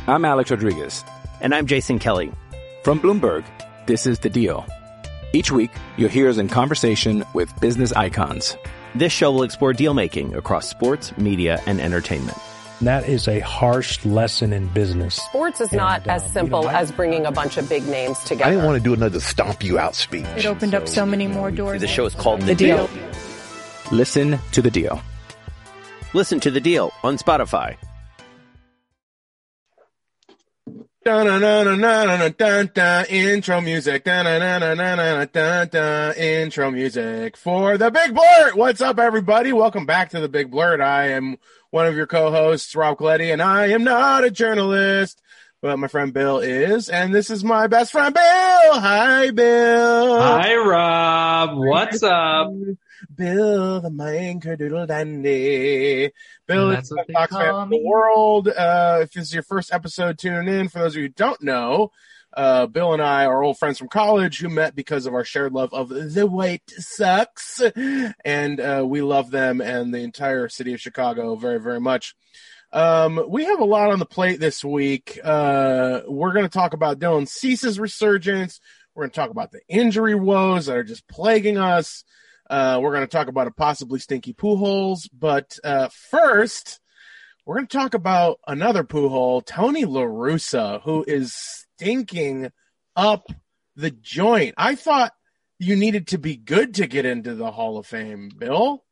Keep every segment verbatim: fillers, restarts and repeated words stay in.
I'm Alex Rodriguez. And I'm Jason Kelly. From Bloomberg, this is The Deal. Each week, you'll hear us in conversation with business icons. This show will explore deal-making across sports, media, and entertainment. That is a harsh lesson in business. Sports is not and, as simple you know, as bringing a bunch of big names together. I didn't want to do another stomp you out speech. It opened so, up so many more doors. The show is called The, the deal. deal. Listen to The Deal. Listen to The Deal on Spotify. Intro music. Intro music for The Big Blurt. What's up, everybody? Welcome back to The Big Blurt. I am one of your co-hosts, Rob Coletti, and I am not a journalist, but my friend Bill is, and this is my best friend, Bill. Hi, Bill. Hi, Rob. What's up? Bill, the Minker Doodle Dandy. Bill is the Sox fan of the world. Uh, if this is your first episode, tune in. For those of you who don't know, uh, Bill and I are old friends from college who met because of our shared love of the White Sox. And uh, we love them and the entire city of Chicago very, very much. Um, we have a lot on the plate this week. Uh, we're going to talk about Dylan Cease's resurgence. We're going to talk about the injury woes that are just plaguing us. Uh, we're going to talk about a possibly stinky Pujols, but uh, first, we're going to talk about another Pujol, Tony La Russa, who is stinking up the joint. I thought you needed to be good to get into the Hall of Fame, Bill.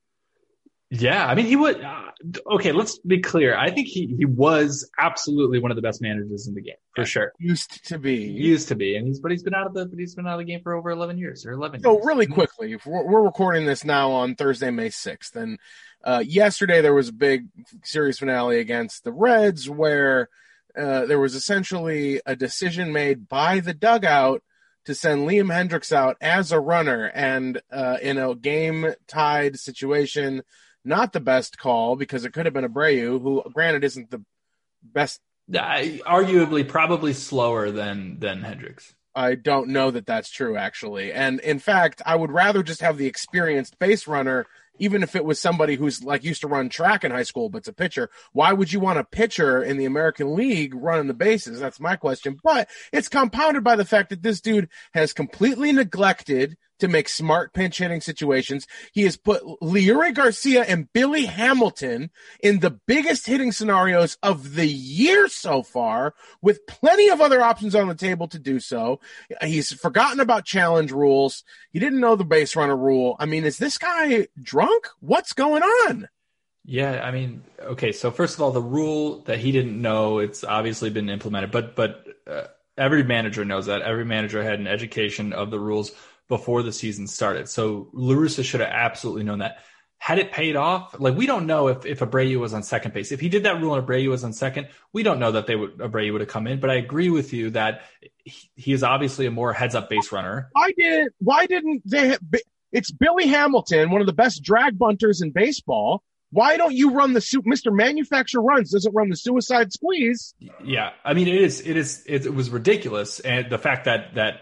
Yeah, I mean, he would. Uh, okay, let's be clear. I think he, he was absolutely one of the best managers in the game, for sure. Used to be, used to be, and he's but he's been out of the but he's been out of the game for over eleven years or eleven. So years. really quickly, if we're, we're recording this now on Thursday, May sixth, and uh, yesterday there was a big series finale against the Reds where uh, there was essentially a decision made by the dugout to send Liam Hendriks out as a runner, and uh, in a game tied situation. Not the best call because it could have been Abreu, who, granted, isn't the best. Uh, arguably, probably slower than than Hendriks. I don't know that that's true, actually. And in fact, I would rather just have the experienced base runner, even if it was somebody who's like used to run track in high school, but it's a pitcher. Why would you want a pitcher in the American League running the bases? That's my question. But it's compounded by the fact that this dude has completely neglected to make smart pinch hitting situations. He has put Leury Garcia and Billy Hamilton in the biggest hitting scenarios of the year so far, with plenty of other options on the table to do so. He's forgotten about challenge rules. He didn't know the base runner rule. I mean, is this guy drunk? What's going on? Yeah, I mean, okay, so first of all, the rule that he didn't know, it's obviously been implemented, but but uh, every manager knows that. Every manager had an education of the rules before the season started. So La Russa should have absolutely known that. Had it paid off, like we don't know if, if Abreu was on second base. If he did that rule and Abreu was on second, we don't know that they would Abreu would have come in. But I agree with you that he, he is obviously a more heads up base runner. Why did why didn't they? It's Billy Hamilton, one of the best drag bunters in baseball. Why don't you run the Mister Manufacturer runs doesn't run the suicide squeeze? Yeah, I mean it is it is it was ridiculous, and the fact that that.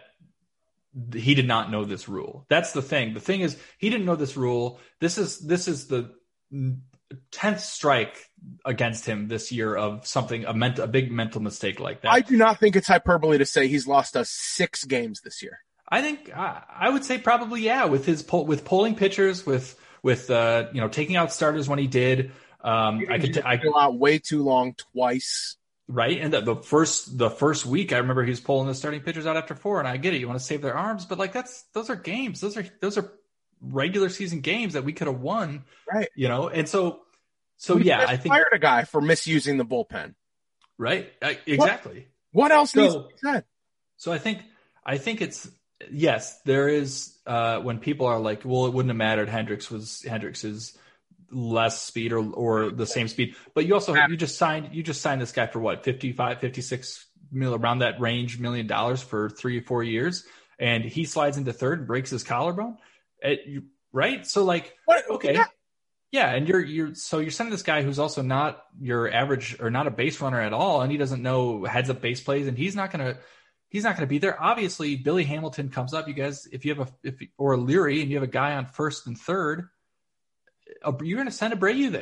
He did not know this rule. That's the thing. The thing is, he didn't know this rule. This is this is the tenth strike against him this year of something a, ment- a big mental mistake like that. I do not think it's hyperbole to say he's lost us six games this year. I think I, I would say probably yeah, with his pull, with pulling pitchers, with with uh, you know taking out starters when he did. Um, I could t- I go out way too long twice. Right, and the, the first the first week, I remember he was pulling the starting pitchers out after four, and I get it, you want to save their arms, but like that's those are games, those are those are regular season games that we could have won, right? You know, and so so we yeah, I think fired a guy for misusing the bullpen, right? I, exactly. What, what else so, needs to be said? So I think I think it's yes, there is uh, when people are like, well, it wouldn't have mattered. Hendriks was Hendriks is. less speed or or the same speed, but you also you just signed you just signed this guy for what fifty-five, fifty-six mil around that range million dollars for three or four years, and he slides into third and breaks his collarbone, it, you, right? So like what? okay, yeah. yeah, and you're you're so you're sending this guy who's also not your average or not a base runner at all, and he doesn't know heads up base plays, and he's not gonna he's not gonna be there. Obviously, Billy Hamilton comes up. You guys, if you have a if or Leury and you have a guy on first and third. You're going to send Abreu there.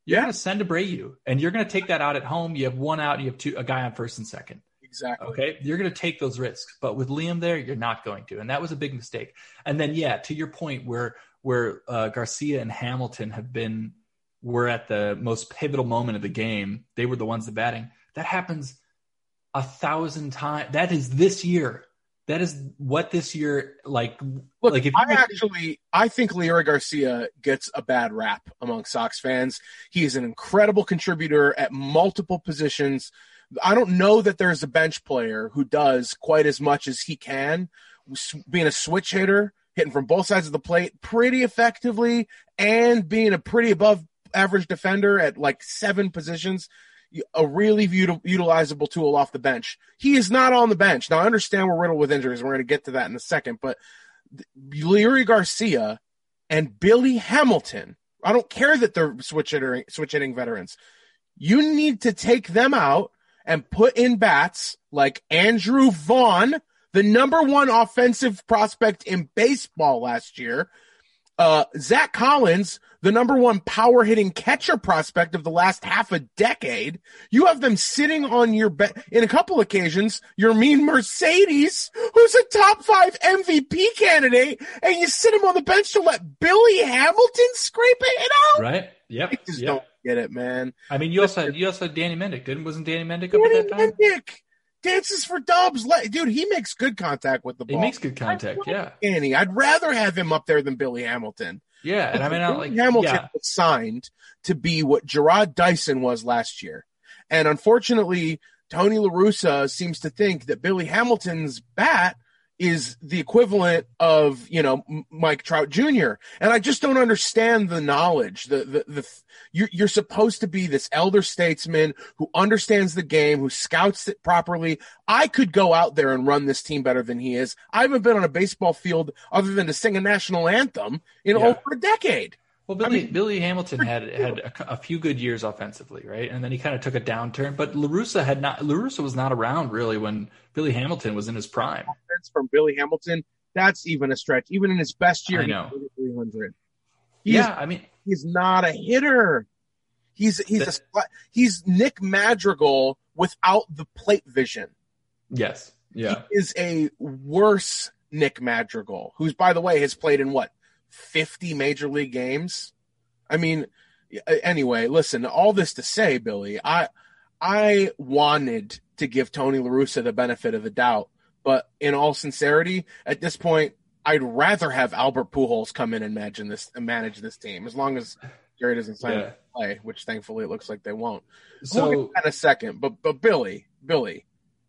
You're Yeah. going to send Abreu, and you're going to take that out at home. You have one out, and you have two, a guy on first and second. Exactly. Okay, you're going to take those risks, but with Liam there, you're not going to, and that was a big mistake. And then, yeah, to your point, where where uh, Garcia and Hamilton have been, were at the most pivotal moment of the game. They were the ones that batting. That happens a thousand times. That is this year. That is what this year like. Look, like if I actually, I think Leury Garcia gets a bad rap among Sox fans. He is an incredible contributor at multiple positions. I don't know that there's a bench player who does quite as much as he can, being a switch hitter, hitting from both sides of the plate pretty effectively, and being a pretty above average defender at like seven positions, a really util- utilizable tool off the bench. He is not on the bench. Now, I understand we're riddled with injuries. We're going to get to that in a second, but Leury Garcia and Billy Hamilton, I don't care that they're switch hitting, switch hitting veterans. You need to take them out and put in bats like Andrew Vaughn, the number one offensive prospect in baseball last year, uh, Zach Collins, the number one power hitting catcher prospect of the last half a decade. You have them sitting on your bench in a couple occasions. Your mean Mercedes, who's a top five M V P candidate, and you sit him on the bench to let Billy Hamilton scrape it out. Right? Yep. I just yep. don't get it, man. I mean, you also had, you also had Danny Mendick, didn't? Wasn't Danny Mendick up Danny at that time? Mendick dances for Dubs. Let, dude, he makes good contact with the ball. He makes good contact, yeah. Danny, I'd rather have him up there than Billy Hamilton. Yeah, and I mean, I Billy like Hamilton yeah. was signed to be what Gerard Dyson was last year. And unfortunately, Tony La Russa seems to think that Billy Hamilton's bat is the equivalent of, you know, Mike Trout Junior And I just don't understand the knowledge. The, the, the, you're, you're supposed to be this elder statesman who understands the game, who scouts it properly. I could go out there and run this team better than he is. I haven't been on a baseball field other than to sing a national anthem in Yeah. over a decade. Well, Billy, I mean, Billy Hamilton had had a, a few good years offensively, right? And then he kind of took a downturn. But La Russa had not. La Russa was not around really when Billy Hamilton was in his prime. From Billy Hamilton, that's even a stretch. Even in his best year, I know. he was three hundred. He's, Yeah, I mean, he's not a hitter. He's he's that, a he's Nick Madrigal without the plate vision. yes, yeah. He is a worse Nick Madrigal, who's, by the way, has played in what, fifty major league games? I mean, anyway, listen, all this to say, Billy, I I wanted to give Tony La Russa the benefit of the doubt, but in all sincerity, at this point, I'd rather have Albert Pujols come in and manage this and manage this team, as long as Jerry doesn't sign Yeah. to play, which thankfully it looks like they won't. So We'll get that in a second, but but Billy, Billy,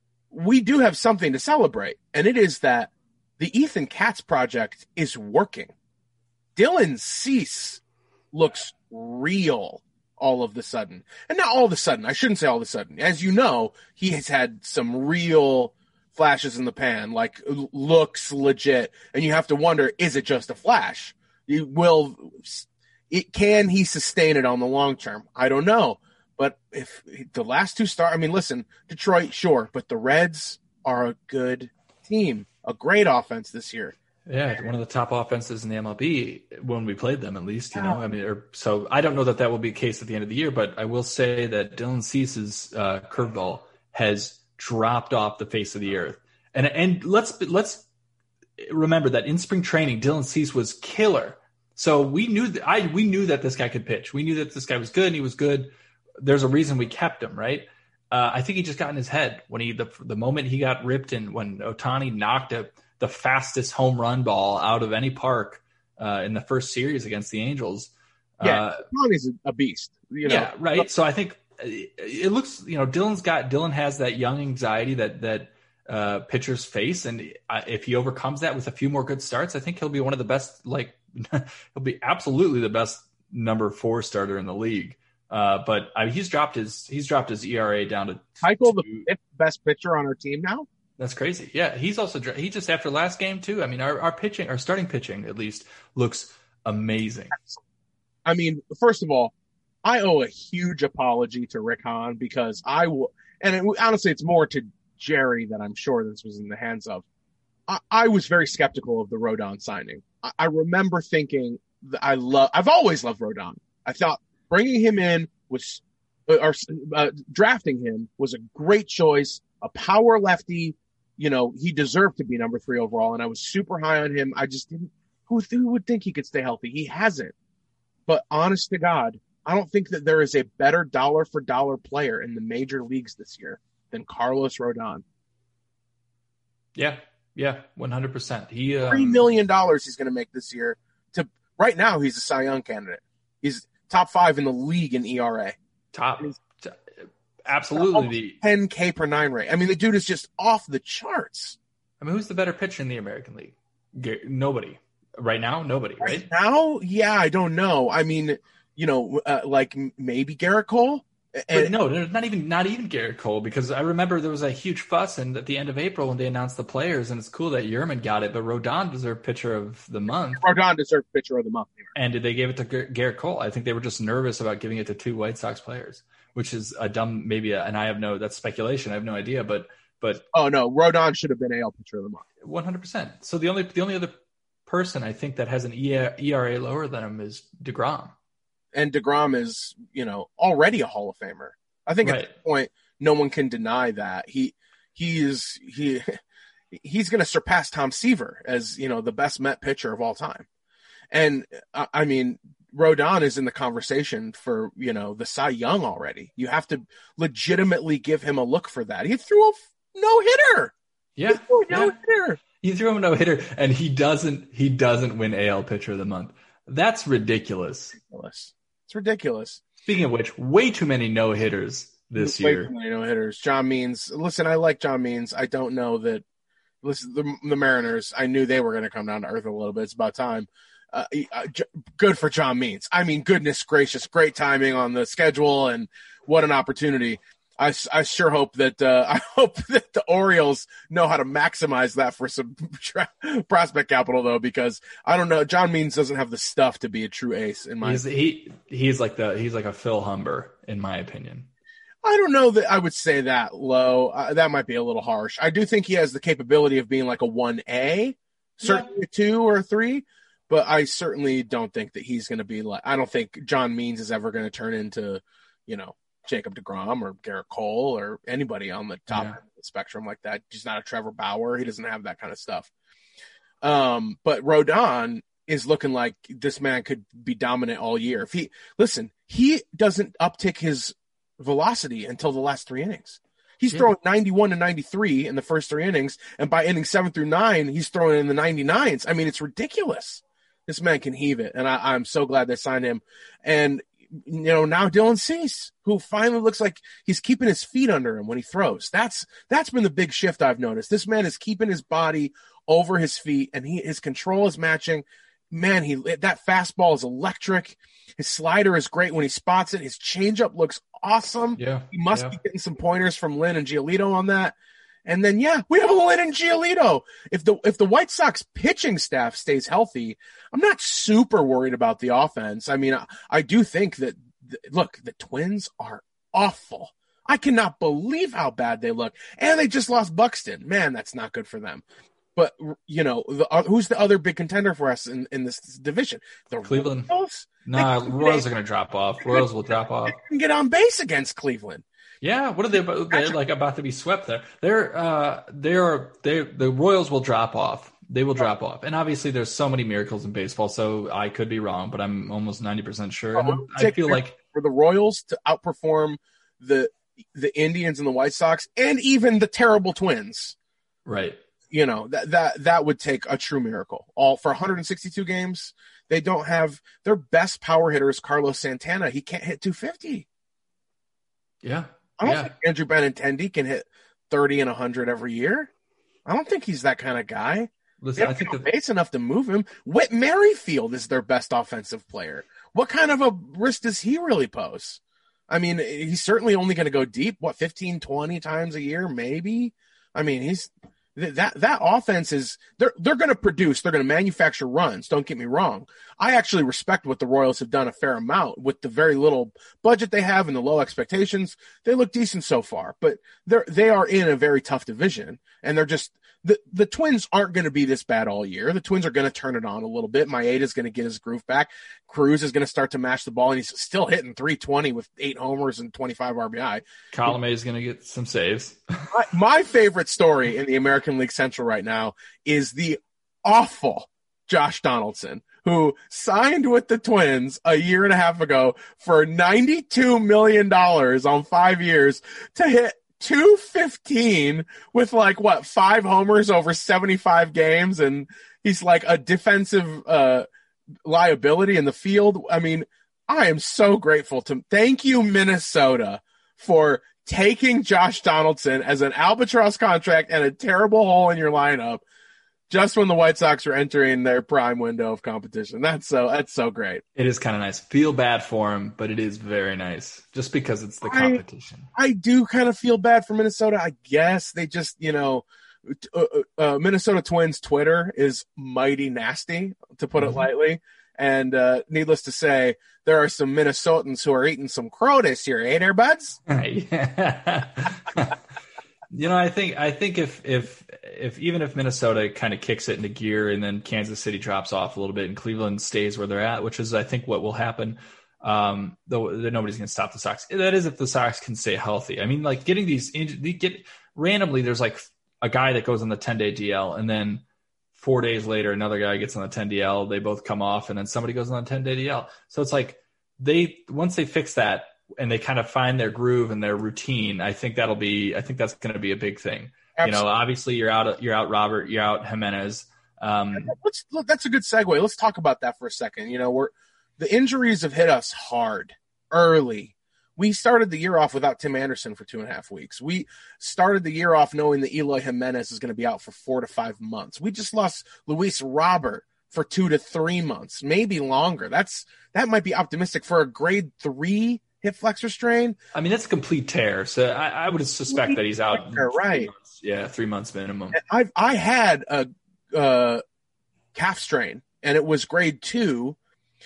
we do have something to celebrate, and it is that the Ethan Katz project is working. Dylan Cease looks real all of the sudden. And not all of a sudden. I shouldn't say all of a sudden. As you know, he has had some real flashes in the pan, like looks legit. And you have to wonder, is it just a flash? You will it can he sustain it on the long term? I don't know. But if the last two start, I mean, listen, Detroit, sure, but the Reds are a good team, a great offense this year. Yeah, one of the top offenses in the M L B when we played them, at least. You know, I mean, or, so I don't know that that will be the case at the end of the year, but I will say that Dylan Cease's uh, curveball has dropped off the face of the earth. And and let's let's remember that in spring training, Dylan Cease was killer. So we knew that I we knew that this guy could pitch. We knew that this guy was good, and he was good. There's a reason we kept him, right? Uh, I think he just got in his head when he the the moment he got ripped and when Ohtani knocked a, the fastest home run ball out of any park uh, in the first series against the Angels. Yeah, uh, Ohtani's a beast. You know? Yeah, right. So I think it looks, you know, Dylan's got Dylan has that young anxiety that that uh, pitchers face, and if he overcomes that with a few more good starts, I think he'll be one of the best. Like he'll be absolutely the best number four starter in the league. Uh, but I mean, he's dropped his he's dropped his E R A down to Keuchel, the fifth best pitcher on our team now. That's crazy. Yeah, he's also he just after last game too. I mean, our our pitching, our starting pitching at least looks amazing. I mean, first of all, I owe a huge apology to Rick Hahn because I will, and it, honestly, it's more to Jerry that I'm sure this was in the hands of. I, I was very skeptical of the Rodon signing. I, I remember thinking that I love. I've always loved Rodon. I thought bringing him in was uh, or uh, drafting him was a great choice, a power lefty. You know, he deserved to be number three overall, and I was super high on him. I just didn't. Who, who would think he could stay healthy? He hasn't. But honest to God, I don't think that there is a better dollar for dollar player in the major leagues this year than Carlos Rodon. Yeah, yeah, one hundred percent. He um... three million dollars he's going to make this year. To right now, he's a Cy Young candidate. He's top five in the league in E R A. Top, t- absolutely. The ten K per nine rate. I mean, the dude is just off the charts. I mean, who's the better pitcher in the American League? G- nobody. Right now, nobody, right? Right now, yeah, I don't know. I mean, you know, uh, like maybe Garrett Cole. And, but no, there's not even not even Garrett Cole, because I remember there was a huge fuss and at the end of April when they announced the players, and it's cool that Yerman got it, but Rodon deserved pitcher of the month. Rodon deserved pitcher of the month. And did they give it to G- Garrett Cole? I think they were just nervous about giving it to two White Sox players, which is a dumb maybe, a, and I have no that's speculation. I have no idea, but but oh no, Rodon should have been A L pitcher of the month. one hundred percent. So the only the only other person I think that has an E R A lower than him is DeGrom. And DeGrom is, you know, already a Hall of Famer. I think right. At this point, no one can deny that. He he is he he's going to surpass Tom Seaver as, you know, the best Met pitcher of all time. And uh, I mean, Rodon is in the conversation for, you know, the Cy Young already. You have to legitimately give him a look for that. He threw a no hitter. Yeah, he threw a yeah. no hitter. He threw him a no hitter, and he doesn't. He doesn't win A L Pitcher of the Month. That's ridiculous. Ridiculous. It's ridiculous. Speaking of which, way too many no hitters this way year. Too many no hitters. John Means. Listen, I like John Means. I don't know that. Listen, the, the Mariners. I knew they were going to come down to earth a little bit. It's about time. Uh, uh, j- good for John Means. I mean, goodness gracious, great timing on the schedule, and what an opportunity. I, I sure hope that uh, I hope that the Orioles know how to maximize that for some tra- prospect capital, though, because I don't know. John Means doesn't have the stuff to be a true ace in my. He's, he he's like the he's like a Phil Humber in my opinion. I don't know that I would say that low. Uh, that might be a little harsh. I do think he has the capability of being like a one A, certainly yeah. a two or a three, but I certainly don't think that he's going to be like. I don't think John Means is ever going to turn into, you know, Jacob deGrom or Garrett Cole or anybody on the top yeah. of the spectrum like that. He's not a Trevor Bauer. He doesn't have that kind of stuff. Um, but Rodon is looking like this man could be dominant all year. If he listen, he doesn't uptick his velocity until the last three innings. He's yeah. throwing ninety-one to ninety-three in the first three innings, and by inning seven through nine, he's throwing in the ninety-nines. I mean, it's ridiculous. This man can heave it, and I, I'm so glad they signed him. And you know, now Dylan Cease, who finally looks like he's keeping his feet under him when he throws. That's that's been the big shift I've noticed. This man is keeping his body over his feet, and he his control is matching. Man, he that fastball is electric. His slider is great when he spots it. His changeup looks awesome. Yeah, he must yeah. be getting some pointers from Lynn and Giolito on that. And then, yeah, we have a Lynn and Giolito. If the if the White Sox pitching staff stays healthy, I'm not super worried about the offense. I mean, I, I do think that, th- look, the Twins are awful. I cannot believe how bad they look. And they just lost Buxton. Man, that's not good for them. But, you know, the, uh, who's the other big contender for us in, in this division? The Cleveland. Royals? Nah, Royals are going to drop off. Royals will drop off. They can get on base against Cleveland. Yeah, what are they about? They're like about to be swept there. They're uh they're they the Royals will drop off. They will drop off. And obviously there's so many miracles in baseball, so I could be wrong, but I'm almost ninety percent sure. Oh, I feel like for the Royals to outperform the the Indians and the White Sox and even the terrible Twins. Right. You know, that that that would take a true miracle. All for one hundred sixty-two games, they don't have their best power hitter is Carlos Santana. He can't hit two fifty. Yeah. I don't yeah. think Andrew Benintendi can hit thirty and one hundred every year. I don't think he's that kind of guy. Listen, I think the base enough to move him. Whit Merrifield is their best offensive player. What kind of a risk does he really pose? I mean, he's certainly only going to go deep, what, fifteen, twenty times a year, maybe? I mean, he's that that offense is they're they're going to produce, they're going to manufacture runs. Don't get me wrong. I actually respect what the Royals have done a fair amount with the very little budget they have and the low expectations. They look decent so far, but they're they are in a very tough division, and they're just the, the Twins aren't going to be this bad all year. The Twins are going to turn it on a little bit. Maeda's going to get his groove back. Cruz is going to start to mash the ball, and he's still hitting three twenty with eight homers and twenty-five R B I. Colomé is going to get some saves. my, my favorite story in the American League Central right now is the awful Josh Donaldson, who signed with the Twins a year and a half ago for ninety-two million dollars on five years to hit two fifteen with like what, five homers over seventy-five games. And he's like a defensive uh, liability in the field. I mean, I am so grateful to thank you, Minnesota, for taking Josh Donaldson as an albatross contract and a terrible hole in your lineup just when the White Sox are entering their prime window of competition. That's so that's so great. It is kind of nice. Feel bad for him, but it is very nice just because it's the competition. I, I do kind of feel bad for Minnesota. I guess they just, you know, uh, uh, Minnesota Twins Twitter is mighty nasty, to put mm-hmm. it lightly. And uh, needless to say, there are some Minnesotans who are eating some crow this year, eh, there, buds? Yeah. You know, I think I think if if if even if Minnesota kind of kicks it into gear and then Kansas City drops off a little bit and Cleveland stays where they're at, which is I think what will happen, um, though nobody's going to stop the Sox. That is if the Sox can stay healthy. I mean, like getting these they get randomly. There's like a guy that goes on the ten-day D L, and then four days later another guy gets on the ten D L. They both come off, and then somebody goes on the ten-day D L. So it's like they once they fix that, and they kind of find their groove and their routine, I think that'll be, I think that's going to be a big thing. Absolutely. You know, obviously you're out, you're out Robert, you're out Jimenez. Um, Let's, look, that's a good segue. Let's talk about that for a second. You know, we're, the injuries have hit us hard early. We started the year off without Tim Anderson for two and a half weeks. We started the year off knowing that Eloy Jimenez is going to be out for four to five months. We just lost Luis Robert for two to three months, maybe longer. That's, that might be optimistic for a grade three hip flexor strain. I mean, that's a complete tear. So I, I would suspect complete that he's out. Tear, right. Months. Yeah. Three months minimum. I've, I had a, uh, calf strain and it was grade two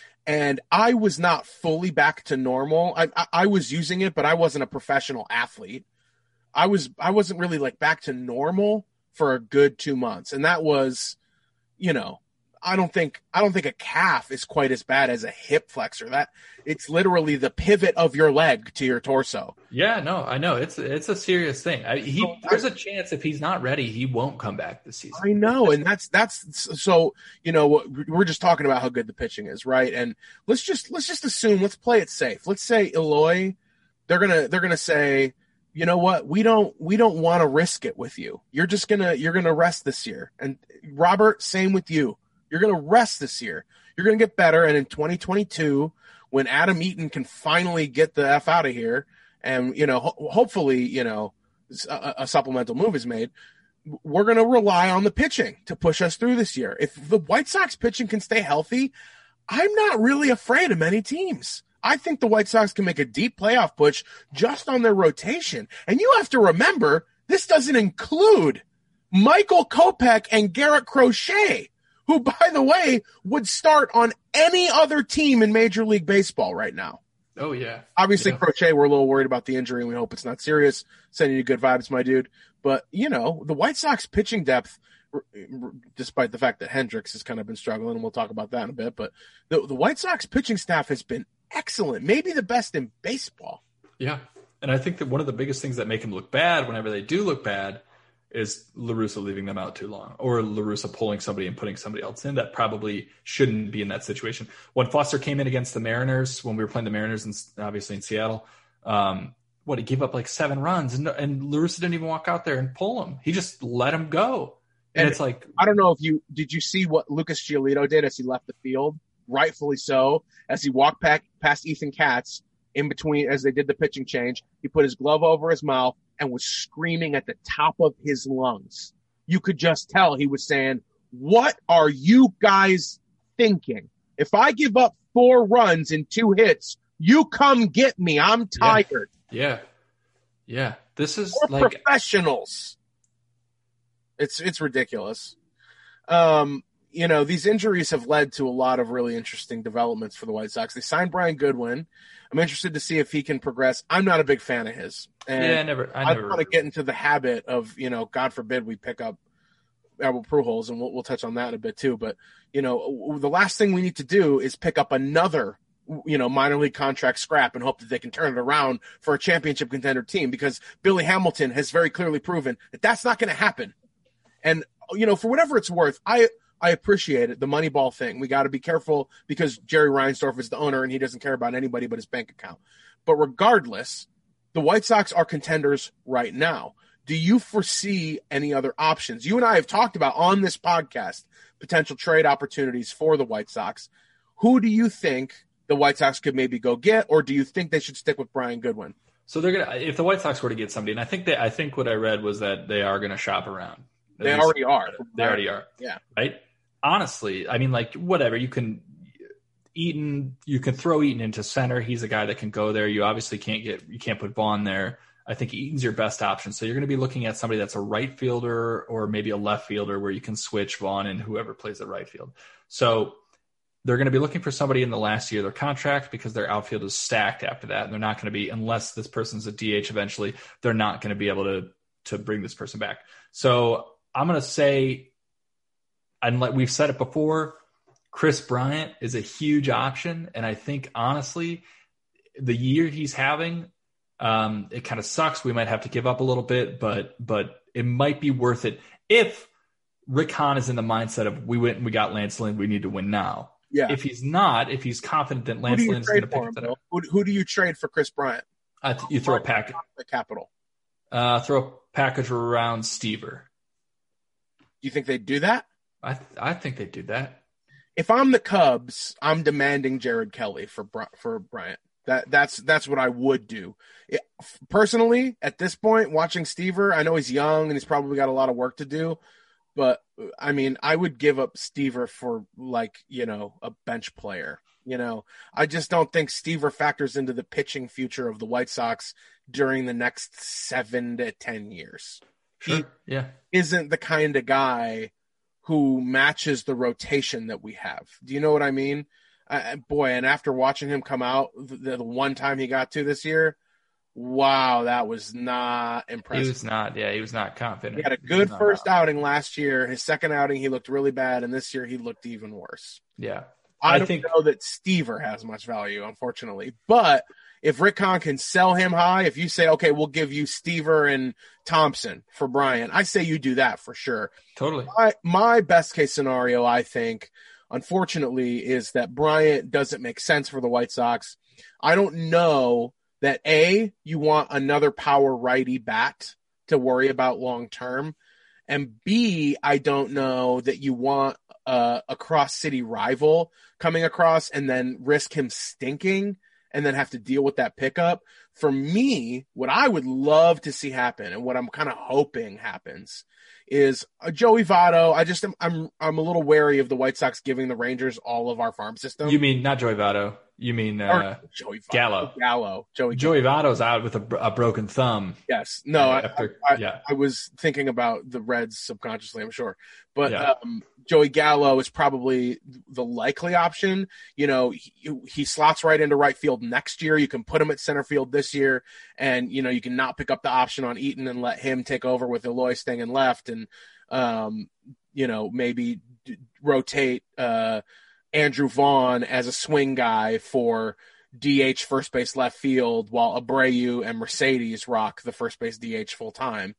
and I was not fully back to normal. I, I, I was using it, but I wasn't a professional athlete. I was, I wasn't really like back to normal for a good two months. And that was, you know, I don't think I don't think a calf is quite as bad as a hip flexor. That it's literally the pivot of your leg to your torso. Yeah, no, I know it's it's a serious thing. I, he so, there's a chance if he's not ready, he won't come back this season. I know, and that's that's so you know we're just talking about how good the pitching is, right? And let's just let's just assume let's play it safe. Let's say Eloy, they're gonna they're gonna say, you know what, we don't we don't want to risk it with you. You're just gonna you're gonna rest this year. And Robert, same with you. You're going to rest this year. You're going to get better. And in twenty twenty-two, when Adam Eaton can finally get the F out of here and, you know, ho- hopefully, you know, a, a supplemental move is made, we're going to rely on the pitching to push us through this year. If the White Sox pitching can stay healthy, I'm not really afraid of many teams. I think the White Sox can make a deep playoff push just on their rotation. And you have to remember, this doesn't include Michael Kopech and Garrett Crochet, who, by the way, would start on any other team in Major League Baseball right now. Oh, yeah. Obviously, yeah. Crochet, we're a little worried about the injury, and we hope it's not serious. Sending you good vibes, my dude. But, you know, the White Sox pitching depth, despite the fact that Hendricks has kind of been struggling, and we'll talk about that in a bit, but the, the White Sox pitching staff has been excellent, maybe the best in baseball. Yeah, and I think that one of the biggest things that make them look bad whenever they do look bad is La Russa leaving them out too long, or La Russa pulling somebody and putting somebody else in that probably shouldn't be in that situation. When Foster came in against the Mariners, when we were playing the Mariners, and obviously in Seattle, um, what, he gave up like seven runs, and, and La Russa didn't even walk out there and pull him. He just let him go. And, and it's like, I don't know if you, did you see what Lucas Giolito did as he left the field? Rightfully so. As he walked back past Ethan Katz in between, as they did the pitching change, he put his glove over his mouth and was screaming at the top of his lungs. You could just tell he was saying, what are you guys thinking? If I give up four runs in two hits, you come get me. I'm tired. Yeah. Yeah. yeah. This is We're like professionals. It's, it's ridiculous. Um, you know, these injuries have led to a lot of really interesting developments for the White Sox. They signed Brian Goodwin. I'm interested to see if he can progress. I'm not a big fan of his. And yeah, I never. I, I never want to get into the habit of, you know, God forbid we pick up Albert Pujols, and we'll, we'll touch on that in a bit too. But, you know, the last thing we need to do is pick up another, you know, minor league contract scrap and hope that they can turn it around for a championship contender team, because Billy Hamilton has very clearly proven that that's not going to happen. And, you know, for whatever it's worth, I, I appreciate it. The Moneyball thing. We got to be careful because Jerry Reinsdorf is the owner and he doesn't care about anybody but his bank account. But regardless, the White Sox are contenders right now. Do you foresee any other options? You and I have talked about on this podcast potential trade opportunities for the White Sox. Who do you think the White Sox could maybe go get, or do you think they should stick with Brian Goodwin? So they're gonna, if the White Sox were to get somebody, and I think that I think what I read was that they are going to shop around. They already are. They already are. Yeah. Right. Honestly, I mean, like whatever you can. Eaton, you can throw Eaton into center. He's a guy that can go there. You obviously can't get, you can't put Vaughn there. I think Eaton's your best option. So you're going to be looking at somebody that's a right fielder or maybe a left fielder where you can switch Vaughn and whoever plays the right field. So they're going to be looking for somebody in the last year of their contract because their outfield is stacked after that. And they're not going to be, unless this person's a D H eventually, they're not going to be able to, to bring this person back. So I'm going to say, and like we've said it before, Chris Bryant is a huge option. And I think honestly, the year he's having, Um, it kind of sucks. We might have to give up a little bit, but but it might be worth it if Rick Hahn is in the mindset of we went and we got Lance Lynn, we need to win now. Yeah. If he's not, if he's confident that Lance Lynn's going to pick him, it up, who, who do you trade for Chris Bryant? Uh, you throw a package. The capital. Uh, throw a package around Stever. Do you think they'd do that? I th- I think they'd do that. If I'm the Cubs, I'm demanding Jared Kelly for for Bryant. That that's that's what I would do. It, personally, at this point, watching Stever, I know he's young and he's probably got a lot of work to do, but I mean, I would give up Stever for like, you know, a bench player. You know, I just don't think Stever factors into the pitching future of the White Sox during the next seven to ten years. Sure. He yeah. isn't the kind of guy who matches the rotation that we have. Do you know what I mean? Uh, boy, and after watching him come out the, the one time he got to this year, wow, that was not impressive. He was not, yeah, he was not confident. He had a good first outing last year. His second outing, he looked really bad, and this year he looked even worse. Yeah. I, I don't think... know that Stever has much value, unfortunately. But if Rick Hahn can sell him high, if you say, okay, we'll give you Stever and Thompson for Bryant, I say you do that for sure. Totally. My, my best case scenario, I think, unfortunately, is that Bryant doesn't make sense for the White Sox. I don't know that, A, you want another power righty bat to worry about long term, and B, I don't know that you want uh, a cross-city rival coming across and then risk him stinking and then have to deal with that pickup. For me, what I would love to see happen and what I'm kind of hoping happens is uh, Joey Votto. I just am, I'm I'm a little wary of the White Sox giving the Rangers all of our farm system. You mean not Joey Votto? You mean uh, Joey Votto. Gallo? Gallo. Joey. Joey Gallo. Votto's out with a, a broken thumb. Yes. No. After, I, I, yeah. I was thinking about the Reds subconsciously, I'm sure, but Yeah. um, Joey Gallo is probably the likely option. You know, he, he slots right into right field next year. You can put him at center field this year, and you know you can not pick up the option on Eaton and let him take over with Eloy staying in left, and um, you know maybe d- rotate uh, Andrew Vaughn as a swing guy for D H first base left field, while Abreu and Mercedes rock the first base D H full time.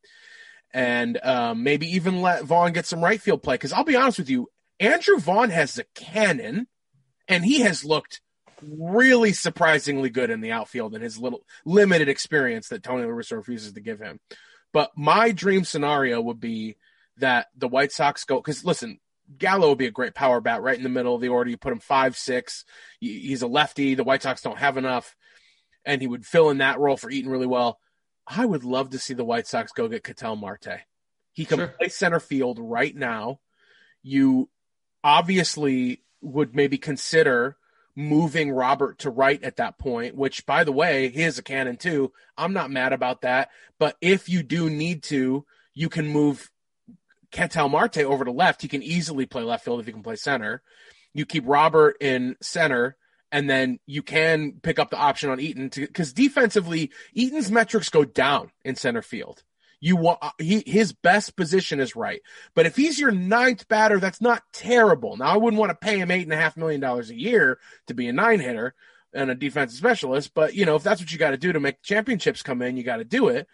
And um, maybe even let Vaughn get some right field play. Because I'll be honest with you, Andrew Vaughn has a cannon, and he has looked really surprisingly good in the outfield in his little limited experience that Tony La Russa refuses to give him. But my dream scenario would be that the White Sox go – because, listen, Gallo would be a great power bat right in the middle of the order. You put him five six. He's a lefty. The White Sox don't have enough, and he would fill in that role for Eaton really well. I would love to see the White Sox go get Ketel Marte. He can Sure. play center field right now. You obviously would maybe consider moving Robert to right at that point, which, by the way, he is a cannon too. I'm not mad about that. But if you do need to, you can move Ketel Marte over to left. He can easily play left field if he can play center. You keep Robert in center, and then you can pick up the option on Eaton because defensively, Eaton's metrics go down in center field. You want he his best position is right. But if he's your ninth batter, that's not terrible. Now I wouldn't want to pay him eight and a half million dollars a year to be a nine hitter and a defensive specialist. But you know, if that's what you got to do to make championships come in, you got to do it.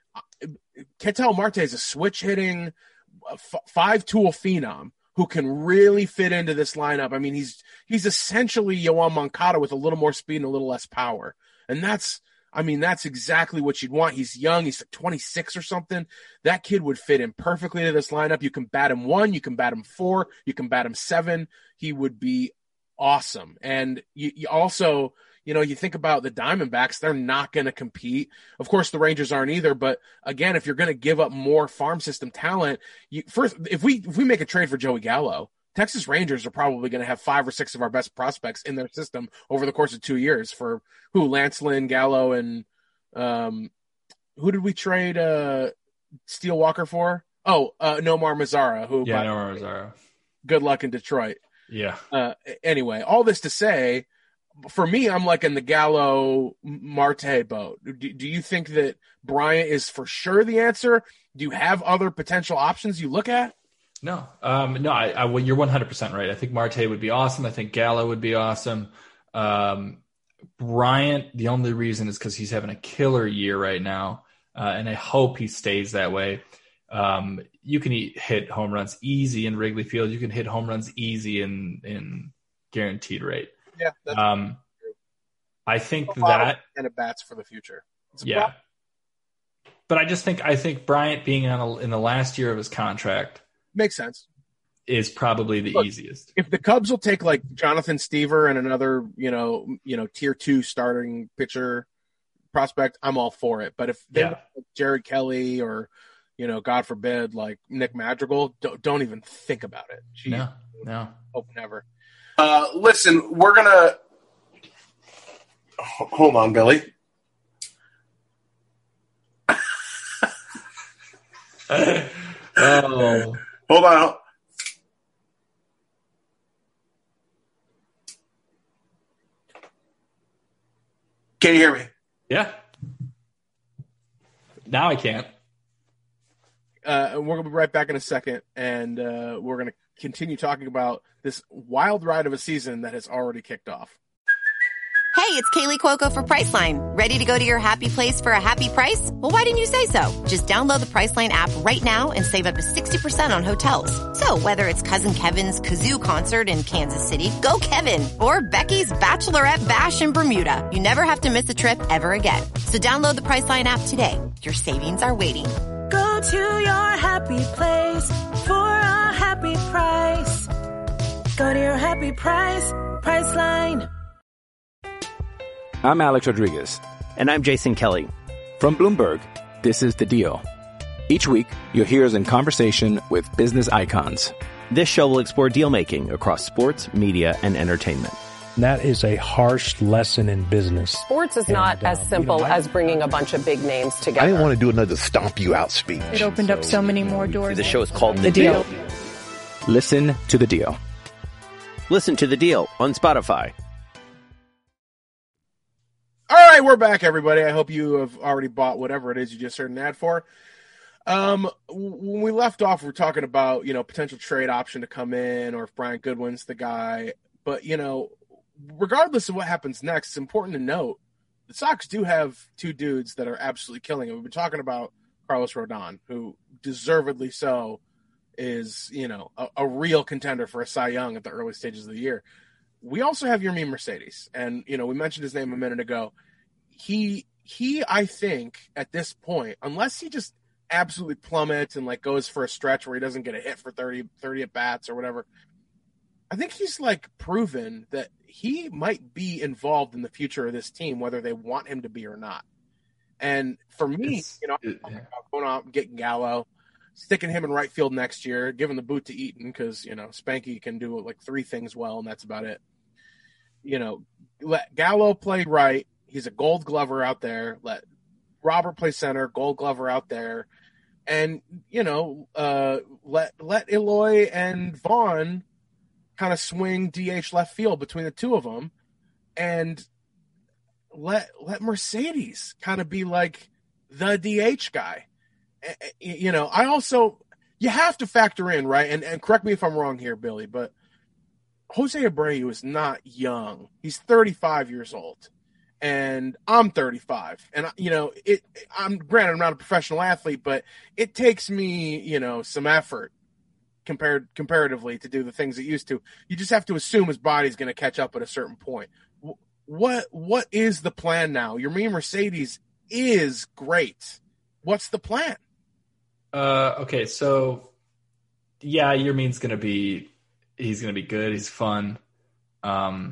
Ketel Marte is a switch hitting f- five tool phenom who can really fit into this lineup. I mean, he's he's essentially Yoan Moncada with a little more speed and a little less power, and that's. I mean, that's exactly what you'd want. He's young. He's like twenty-six or something. That kid would fit in perfectly to this lineup. You can bat him one. You can bat him four. You can bat him seven. He would be awesome. And you, you also, you know, you think about the Diamondbacks, they're not going to compete. Of course, the Rangers aren't either. But again, if you're going to give up more farm system talent, you first, if we, if we make a trade for Joey Gallo, Texas Rangers are probably going to have five or six of our best prospects in their system over the course of two years for who Lance Lynn, Gallo, and um, who did we trade uh, Steele Walker for? Oh, uh, Nomar Mazara. Who? Yeah, Nomar Mazara. Good luck in Detroit. Yeah. Uh, anyway, all this to say, for me, I'm like in the Gallo Marte boat. Do, do you think that Bryant is for sure the answer? Do you have other potential options you look at? No, um, no, I, I, well, you're one hundred percent right. I think Marte would be awesome. I think Gallo would be awesome. Um, Bryant, the only reason is because he's having a killer year right now, uh, and I hope he stays that way. Um, you can eat, hit home runs easy in Wrigley Field. You can hit home runs easy in in guaranteed rate. Yeah, that's um, true. I think a that and a bats for the future. Yeah, problem. But I just think I think Bryant being on a, in the last year of his contract. Makes sense. Is probably the Look, easiest. If the Cubs will take like Jonathan Stever and another, you know, you know, tier two starting pitcher prospect, I'm all for it. But if they yeah. like Jared Kelly or, you know, God forbid, like Nick Madrigal, don't, don't even think about it. Jeez. No, no, hope never. Uh, listen, we're gonna hold on, Billy. oh. Hold on. Can you hear me? Yeah. Now I can't. Uh, we're going to be right back in a second, and uh, we're going to continue talking about this wild ride of a season that has already kicked off. Hey, it's Kaylee Cuoco for Priceline. Ready to go to your happy place for a happy price? Well, why didn't you say so? Just download the Priceline app right now and save up to sixty percent on hotels. So whether it's Cousin Kevin's Kazoo Concert in Kansas City, go Kevin, or Becky's Bachelorette Bash in Bermuda, you never have to miss a trip ever again. So download the Priceline app today. Your savings are waiting. Go to your happy place for a happy price. Go to your happy price, Priceline. I'm Alex Rodriguez. And I'm Jason Kelly. From Bloomberg, this is The Deal. Each week, you'll hear us in conversation with business icons. This show will explore deal-making across sports, media, and entertainment. That is a harsh lesson in business. Sports is not and, as uh, simple you know, I, as bringing a bunch of big names together. I didn't want to do another stomp you out speech. It opened up so many more doors. The show is called The, The deal. Deal. Listen to The Deal. Listen to The Deal on Spotify. All right, we're back, everybody. I hope you have already bought whatever it is you just heard an ad for. Um, when we left off, we were talking about, you know, potential trade option to come in or if Brian Goodwin's the guy. But, you know, regardless of what happens next, it's important to note the Sox do have two dudes that are absolutely killing it. We've been talking about Carlos Rodon, who deservedly so is, you know, a, a real contender for a Cy Young at the early stages of the year. We also have Yermin Mercedes, and, you know, we mentioned his name a minute ago. He, he, I think, at this point, unless he just absolutely plummets and, like, goes for a stretch where he doesn't get a hit for thirty, thirty at-bats or whatever, I think he's, like, proven that he might be involved in the future of this team, whether they want him to be or not. And for me, it's, you know, I'm talking about going out and getting Gallo, sticking him in right field next year, giving the boot to Eaton because, you know, Spanky can do like three things well, and that's about it. You know, let Gallo play right. He's a Gold Glover out there. Let Robert play center, Gold Glover out there. And, you know, uh, let let Eloy and Vaughn kind of swing D H left field between the two of them. And let let Mercedes kind of be like the D H guy. you know, I also, you have to factor in, right? And, and correct me if I'm wrong here, Billy, but Jose Abreu is not young. He's thirty-five years old, and I'm thirty-five. And, you know, it, I'm granted, I'm not a professional athlete, but it takes me, you know, some effort compared comparatively to do the things it used to. You just have to assume his body's going to catch up at a certain point. What, what is the plan now? Your me Mercedes is great. What's the plan? Uh, okay. So yeah, Yermin's going to be, he's going to be good. He's fun. Um,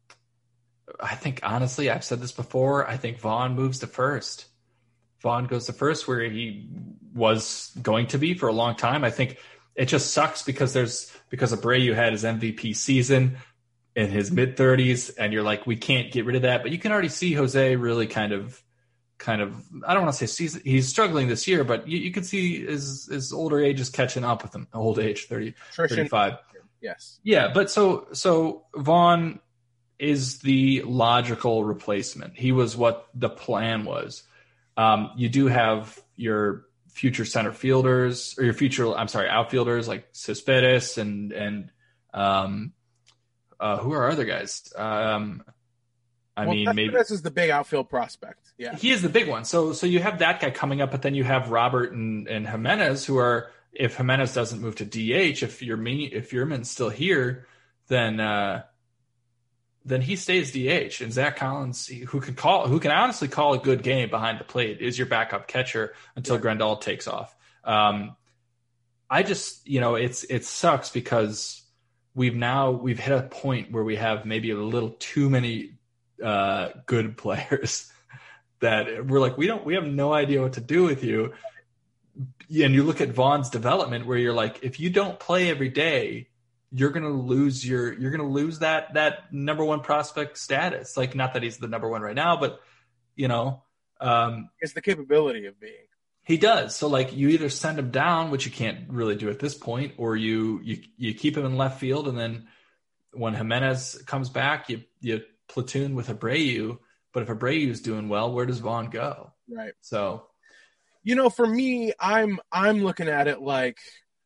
I think, honestly, I've said this before. I think Vaughn moves to first. Vaughn goes to first where he was going to be for a long time. I think it just sucks because there's, because Abreu had his M V P season in his mid thirties and you're like, we can't get rid of that. But you can already see Jose really kind of, kind of, I don't want to say he's, he's struggling this year, but you, you can see his, his older age is catching up with him. Old age, thirty, thirty-five. Yes. Yeah. But so, so Vaughn is the logical replacement. He was what the plan was. Um, you do have your future center fielders or your future, I'm sorry, outfielders like Cespedes and, and, um, uh, who are other guys? Um, I well, mean, maybe this is the big outfield prospect. Yeah. He is the big one. So, so you have that guy coming up, but then you have Robert and, and Jimenez who are, if Jimenez doesn't move to D H, if you're me, if Yermin's still here, then, uh, then he stays D H. And Zach Collins, who can call, who can honestly call a good game behind the plate, is your backup catcher until yeah. Grandal takes off. Um, I just, you know, it's it sucks because we've now we've hit a point where we have maybe a little too many uh, good players that we're like, we don't, we have no idea what to do with you. And you look at Vaughn's development, where you're like, if you don't play every day, you're going to lose your, you're going to lose that, that number one prospect status. Like, not that he's the number one right now, but you know, um, it's the capability of being. He does. So like, you either send him down, which you can't really do at this point, or you, you, you keep him in left field. And then when Jimenez comes back, you, you platoon with Abreu. But if Abreu's doing well, where does Vaughn go? Right. So, you know, for me, I'm I'm looking at it like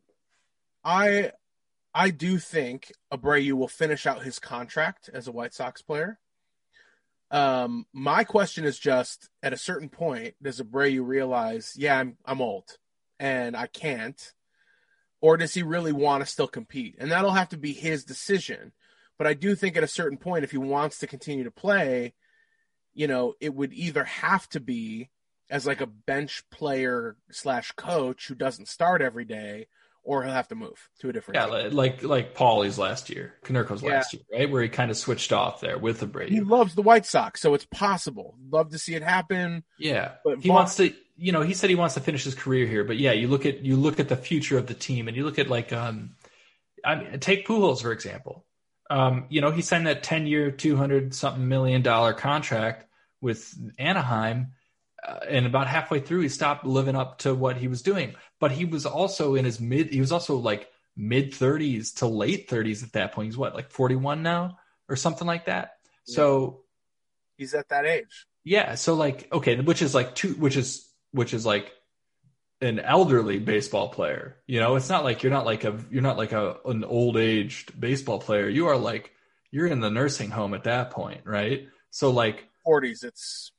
I I do think Abreu will finish out his contract as a White Sox player. Um, my question is just, at a certain point, does Abreu realize, yeah, I'm I'm old and I can't, or does he really want to still compete? And that'll have to be his decision. But I do think at a certain point, if he wants to continue to play, you know, it would either have to be as like a bench player slash coach who doesn't start every day, or he'll have to move to a different yeah, team. like like Paulie's last year, Konerko's yeah. last year, right? Where he kind of switched off there with Abreu. He loves the White Sox, so it's possible. Love to see it happen. Yeah, but he Vaughn- wants to. You know, he said he wants to finish his career here, but yeah, you look at you look at the future of the team, and you look at like, um, I mean, take Pujols for example. Um, you know, he signed that ten-year, two hundred something million dollar contract with Anaheim. Uh, and about halfway through, he stopped living up to what he was doing. But he was also in his mid, he was also like mid thirties to late thirties at that point. He's what, like forty-one now or something like that. Yeah. So he's at that age. Yeah. So like, okay, which is like two, which is, which is like an elderly baseball player. You know, it's not like you're not like a, you're not like a, an old aged baseball player. You are like, you're in the nursing home at that point. Right. So like forties, it's,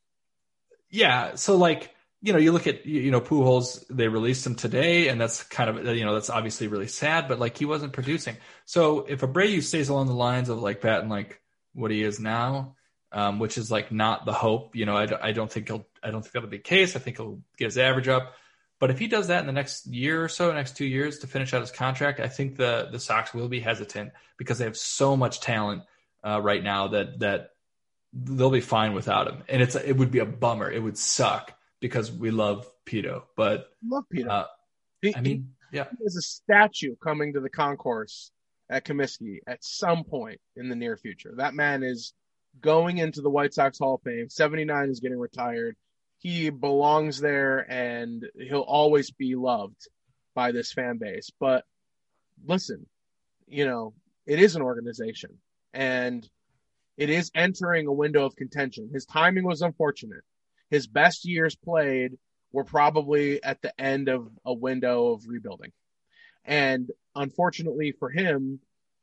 yeah. So like, you know, you look at, you know, Pujols, they released him today, and that's kind of, you know, that's obviously really sad, but like he wasn't producing. So if Abreu stays along the lines of like batting like what he is now, um, which is like not the hope, you know, I, I don't think he'll, I don't think that'll be the case. I think he'll get his average up. But if he does that in the next year or so, next two years to finish out his contract, I think the, the Sox will be hesitant because they have so much talent uh, right now that, that, they'll be fine without him. And it's, it would be a bummer. It would suck because we love Pito, but love Pito. Uh, he, I mean, yeah, there's a statue coming to the concourse at Comiskey at some point in the near future. That man is going into the White Sox Hall of Fame. seventy-nine is getting retired. He belongs there, and he'll always be loved by this fan base. But listen, you know, it is an organization, and it is entering a window of contention. His timing was unfortunate. His best years played we're probably at the end of a window of rebuilding. And unfortunately for him,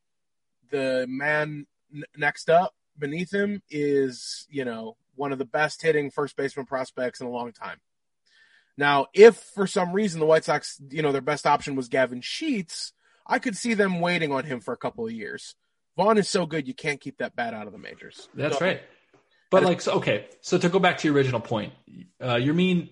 the man n- next up beneath him is, you know, one of the best hitting first baseman prospects in a long time. Now, if for some reason the White Sox, you know, their best option was Gavin Sheets, I could see them waiting on him for a couple of years. Vaughn is so good, you can't keep that bat out of the majors. That's so, right. But like, so, okay, so to go back to your original point, uh, Yermin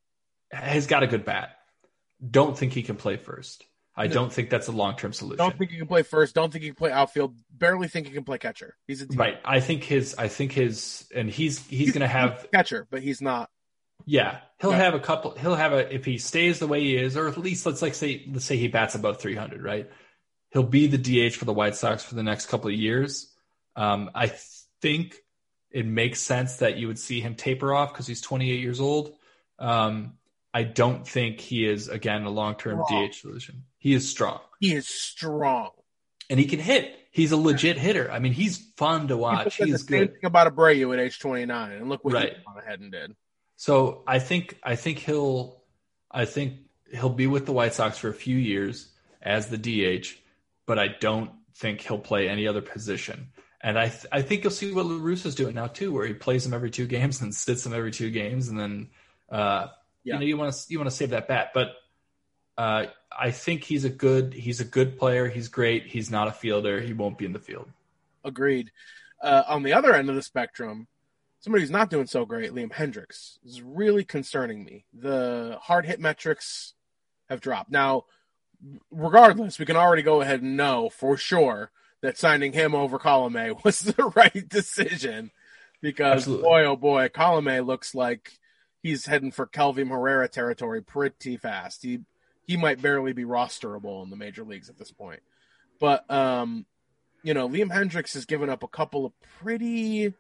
has got a good bat. Don't think he can play first. I no. don't think that's a long-term solution. Don't think he can play first. Don't think he can play outfield. Barely think he can play catcher. He's a right. I think his. I think his. And he's he's, he's going to have catcher, but he's not. Yeah, he'll yeah. have a couple. He'll have a if he stays the way he is, or at least let's like say let's say he bats above three hundred. Right. He'll be the D H for the White Sox for the next couple of years. Um, I think it makes sense that you would see him taper off because he's twenty-eight years old. Um, I don't think he is, again, a long-term strong. D H solution. He is strong. He is strong. And he can hit. He's a legit hitter. I mean, he's fun to watch. He he's the good. Same thing about Abreu at age twenty-nine, and look what right. he went ahead and did. So I think I think he'll I think he'll be with the White Sox for a few years as the D H, but I don't think he'll play any other position. And I th- I think you'll see what La Russa's doing now too, where he plays him every two games and sits him every two games, and then uh, yeah. you know you want to you want to save that bat. But uh, I think he's a good he's a good player. He's great. He's not a fielder. He won't be in the field. Agreed. Uh, on the other end of the spectrum, somebody who's not doing so great, Liam Hendriks, is really concerning me. The hard hit metrics have dropped. Now, regardless, we can already go ahead and know for sure that signing him over Colomé was the right decision because, Absolutely. boy, oh boy, Colomé looks like he's heading for Kelvin Herrera territory pretty fast. He he might barely be rosterable in the major leagues at this point. But, um, you know, Liam Hendriks has given up a couple of pretty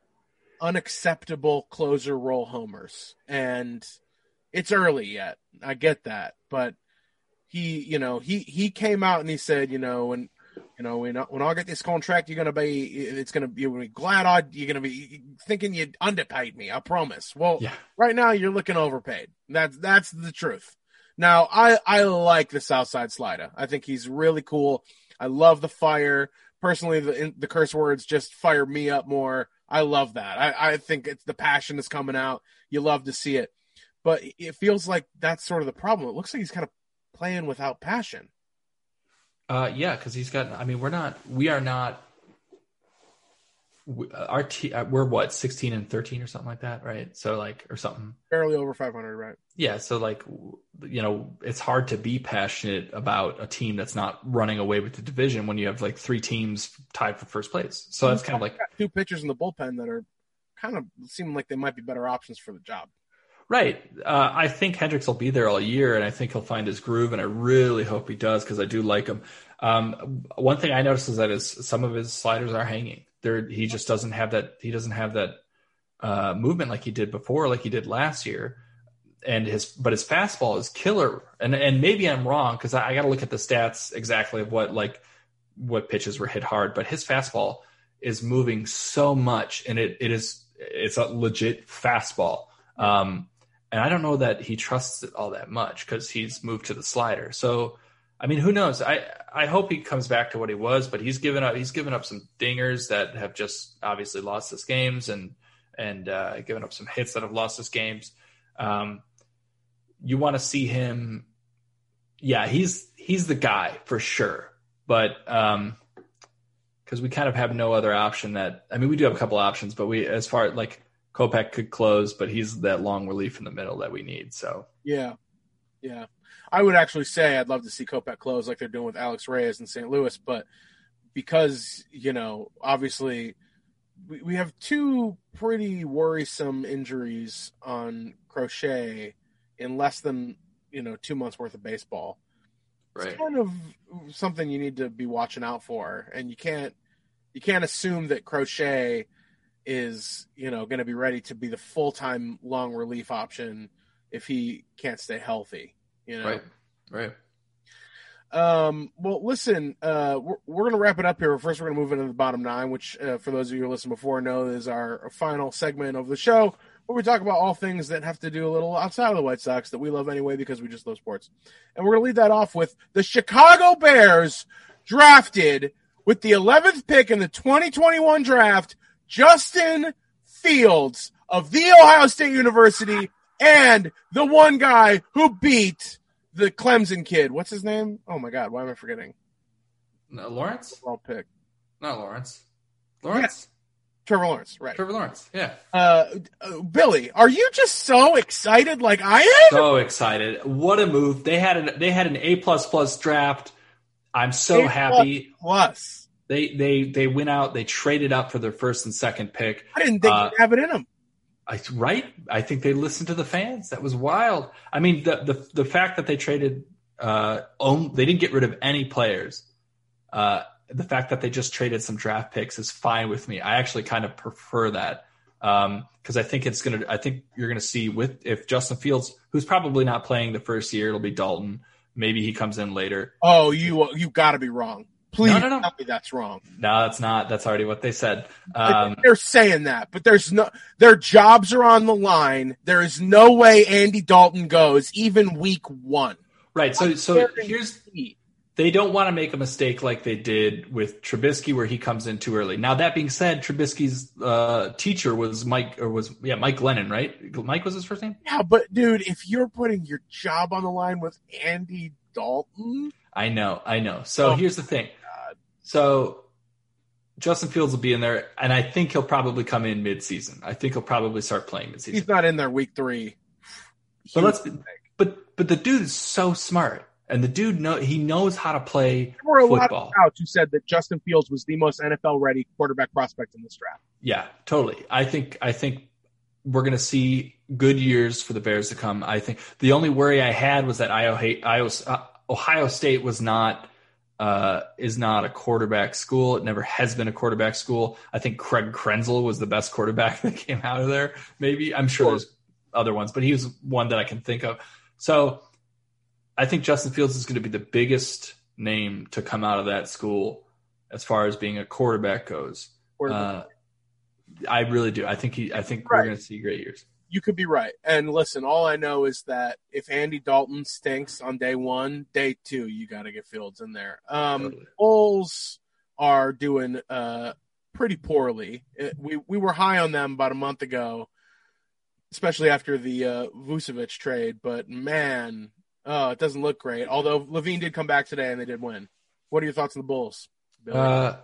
unacceptable closer role homers, and it's early yet. I get that, but he, you know, he, he came out and he said, you know, when, you know, when, when I get this contract, you're going to be, it's going to be, you're glad I, you're going to be thinking you underpaid me. I promise. Well, yeah. Right now you're looking overpaid. That's, that's the truth. Now I, I like the Southside Slider. I think he's really cool. I love the fire. Personally, the, the curse words just fire me up more. I love that. I, I think it's the passion is coming out. You love to see it. But it feels like that's sort of the problem. It looks like he's kind of playing without passion. Uh, yeah, because he's got, I mean, we're not, we are not, we, our t- we're what, sixteen and thirteen or something like that, right? So like, or something. Barely over five hundred, right? Yeah, so like, you know, it's hard to be passionate about a team that's not running away with the division when you have like three teams tied for first place. So that's kind of like two pitchers in the bullpen that are kind of seem like they might be better options for the job. Right. Uh, I think Hendriks will be there all year, and I think he'll find his groove, and I really hope he does because I do like him. Um, one thing I noticed is that his, some of his sliders are hanging. There, he just doesn't have that. He doesn't have that uh, movement like he did before, like he did last year. And his, but his fastball is killer. And and maybe I'm wrong because I, I got to look at the stats exactly of what like what pitches were hit hard. But his fastball is moving so much, and it it is it's a legit fastball. Um, and I don't know that he trusts it all that much because he's moved to the slider. So, I mean, who knows? I, I hope he comes back to what he was, but he's given up. He's given up some dingers that have just obviously lost us games, and and uh, given up some hits that have lost us games. Um, you want to see him? Yeah, he's he's the guy for sure. But um, because we kind of have no other option. That I mean, we do have a couple options, but we as far like. Kopech could close, but he's that long relief in the middle that we need. So yeah, yeah, I would actually say I'd love to see Kopech close like they're doing with Alex Reyes in Saint Louis, but because you know, obviously, we, we have two pretty worrisome injuries on Crochet in less than you know two months worth of baseball. Right, it's kind of something you need to be watching out for, and you can't you can't assume that Crochet is, you know, going to be ready to be the full-time long relief option if he can't stay healthy, you know? Right, right. Um, well, listen, uh, we're, we're going to wrap it up here. First, we're going to move into the bottom nine, which uh, for those of you who listened before know is our final segment of the show where we talk about all things that have to do a little outside of the White Sox that we love anyway because we just love sports. And we're going to lead that off with the Chicago Bears drafted with the eleventh pick in the twenty twenty-one draft, Justin Fields of The Ohio State University, and the one guy who beat the Clemson kid. What's his name? Oh, my God. Why am I forgetting? No, Lawrence? Wrong pick. Not Lawrence. Lawrence? Yeah. Trevor Lawrence, right. Trevor Lawrence, yeah. Uh, uh, Billy, are you just so excited like I am? So excited. What a move. They had an, they had an A plus plus draft. I'm so A happy. Plus. They, they, they went out. They traded up for their first and second pick. I didn't think uh, they'd have it in them. I, right? I think they listened to the fans. That was wild. I mean, the the, the fact that they traded, uh, own, they didn't get rid of any players. Uh, the fact that they just traded some draft picks is fine with me. I actually kind of prefer that because um, I think it's gonna. I think you're gonna see with if Justin Fields, who's probably not playing the first year, it'll be Dalton. Maybe he comes in later. Oh, you you got to be wrong. Please no, no, no. tell me that's wrong. No, that's not. That's already what they said. Um, They're saying that, but there's no. Their jobs are on the line. There is no way Andy Dalton goes even week one. Right. So so here's. They don't want to make a mistake like they did with Trubisky, where he comes in too early. Now, that being said, Trubisky's uh, teacher was Mike, or was yeah Mike Glennon, right? Mike was his first name. Yeah, but dude, if you're putting your job on the line with Andy Dalton, I know, I know. So oh here's the thing. God. So Justin Fields will be in there, and I think he'll probably come in mid-season. I think he'll probably start playing mid-season. He's not in there week three. But let's, but but the dude is so smart. And the dude, know he knows how to play there were a football. lot of scouts who said that Justin Fields was the most N F L-ready quarterback prospect in this draft. Yeah, totally. I think I think we're going to see good years for the Bears to come. I think the only worry I had was that Ohio State was not uh, is not a quarterback school. It never has been a quarterback school. I think Craig Krenzel was the best quarterback that came out of there. Maybe I'm sure, sure. There's other ones, but he was one that I can think of. So. I think Justin Fields is going to be the biggest name to come out of that school as far as being a quarterback goes. Uh, I really do. I think he. I think right. We're going to see great years. You could be right. And listen, all I know is that if Andy Dalton stinks on day one, day two, you got to get Fields in there. Um, totally. Bulls are doing uh, pretty poorly. It, we we were high on them about a month ago, especially after the uh, Vucevic trade. But man. Oh, it doesn't look great. Although Levine did come back today and they did win. What are your thoughts on the Bulls, Billy? Uh,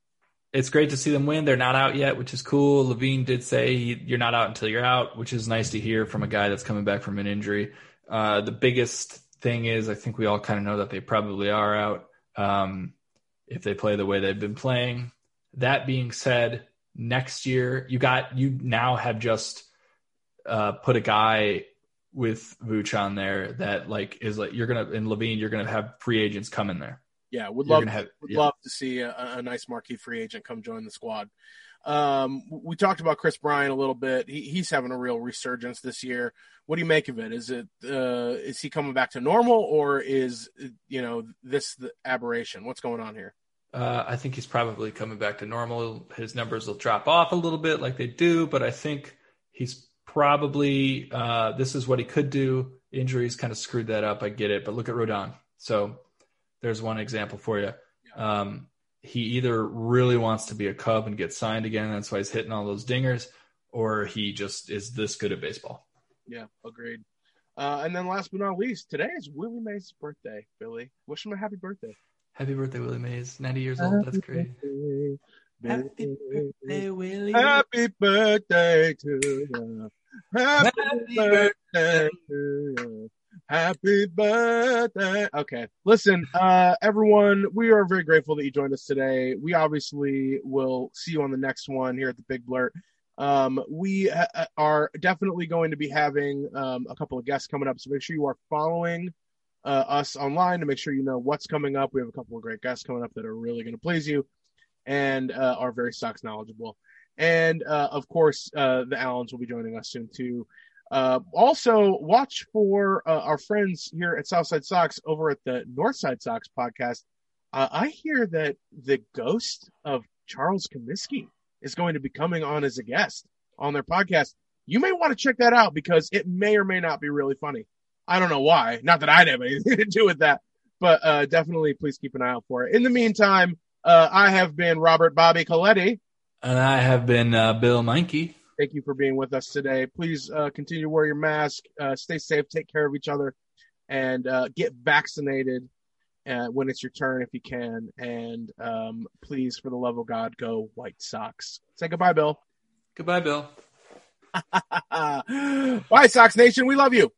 it's great to see them win. They're not out yet, which is cool. Levine did say he, you're not out until you're out, which is nice to hear from a guy that's coming back from an injury. Uh, the biggest thing is I think we all kind of know that they probably are out um, if they play the way they've been playing. That being said, next year you got you now have just uh, put a guy – with Vooch on there that like is like you're gonna in Levine you're gonna have free agents come in there. Yeah, would love have, would yeah. love to see a, a nice marquee free agent come join the squad. Um, we talked about Chris Bryant a little bit. He, he's having a real resurgence this year. What do you make of it? Is it uh, is he coming back to normal or is you know this the aberration? What's going on here? Uh, I think he's probably coming back to normal. His numbers will drop off a little bit like they do, but I think he's probably uh, this is what he could do. Injuries kind of screwed that up. I get it. But look at Rodon. So there's one example for you. Um, he either really wants to be a Cub and get signed again. That's why he's hitting all those dingers. Or he just is this good at baseball. Yeah, agreed. Uh, and then last but not least, today is Willie Mays' birthday, Billy. Wish him a happy birthday. Happy birthday, Willie Mays. ninety years old. That's great. Birthday, happy birthday, Willie. Happy birthday to you. Happy, happy birthday, birthday to you. Happy birthday. Okay. Listen, uh, everyone, we are very grateful that you joined us today. We obviously will see you on the next one here at the Big Blurt. Um, we ha- are definitely going to be having um, a couple of guests coming up, so make sure you are following uh, us online to make sure you know what's coming up. We have a couple of great guests coming up that are really going to please you and uh, are very Sox knowledgeable. And, uh, of course, uh, the Allens will be joining us soon, too. Uh, also, watch for uh, our friends here at Southside Sox over at the Northside Sox podcast. Uh, I hear that the ghost of Charles Comiskey is going to be coming on as a guest on their podcast. you may want to check that out because it may or may not be really funny. I don't know why. Not that I'd have anything to do with that, but uh, definitely please keep an eye out for it. In the meantime, uh, I have been Robert Bobby Coletti. And I have been uh, Bill Meinke. Thank you for being with us today. Please uh, continue to wear your mask, uh, stay safe, take care of each other, and uh, get vaccinated uh, when it's your turn if you can. And um, please, for the love of God, go White Sox. Say goodbye, Bill. Goodbye, Bill. White Sox Nation, we love you.